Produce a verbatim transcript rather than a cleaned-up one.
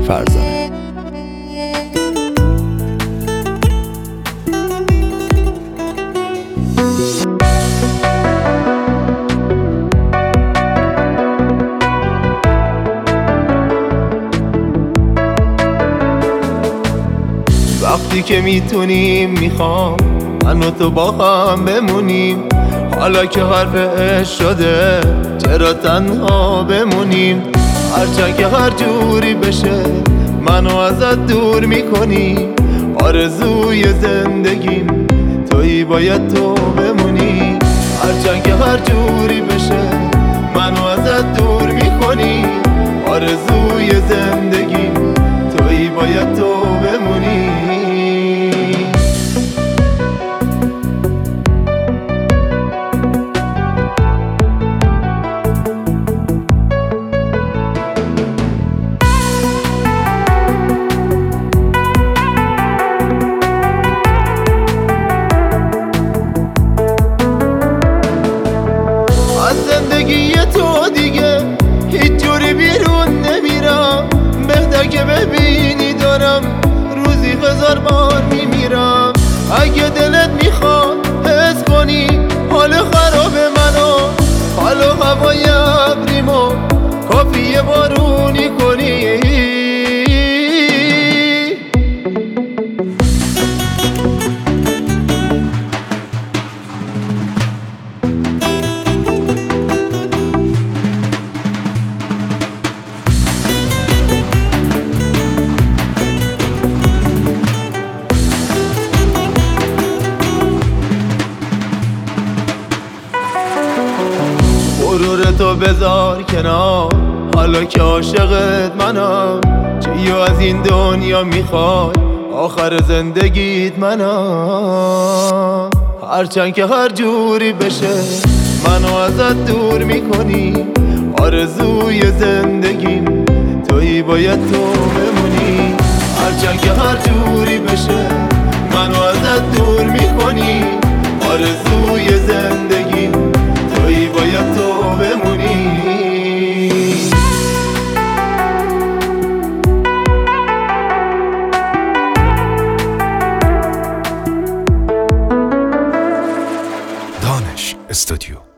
فرزانه. وقتی که میتونیم میخوام من و تو با هم بمونیم، حالا که حرف عشق شده چرا تنها بمونیم؟ هرچند که هر جوری بشه منو ازت دور میکنی، آرزوی زندگیم تویی باید تو بمونی. هرچند که هر جوری بشه منو ازت دور میکنی، آرزوی زندگیم تویی باید تو بمونی. زندگی تو دیگه هیچ جوری بیرون نمیرم، بهتر که ببینی دارم روزی هزار بار میمیرم. اگه دلت میخواد حس کنی حال خراب منو، حال و هوای ابریمو کافیه بارونی کنی. غرور تو بذار کنار، حالا که عاشقت منم، چیو از این دنیا میخوای آخر زندگیت منم. هرچند که هر جوری بشه منو ازت دور میکنی، آرزوی زندگیم تویی باید تو بمونی. هرچند که هر جوری بشه منو ازت دور میکنی، آرزوی زندگیم تویی باید تو بمونی. دانش استودیو.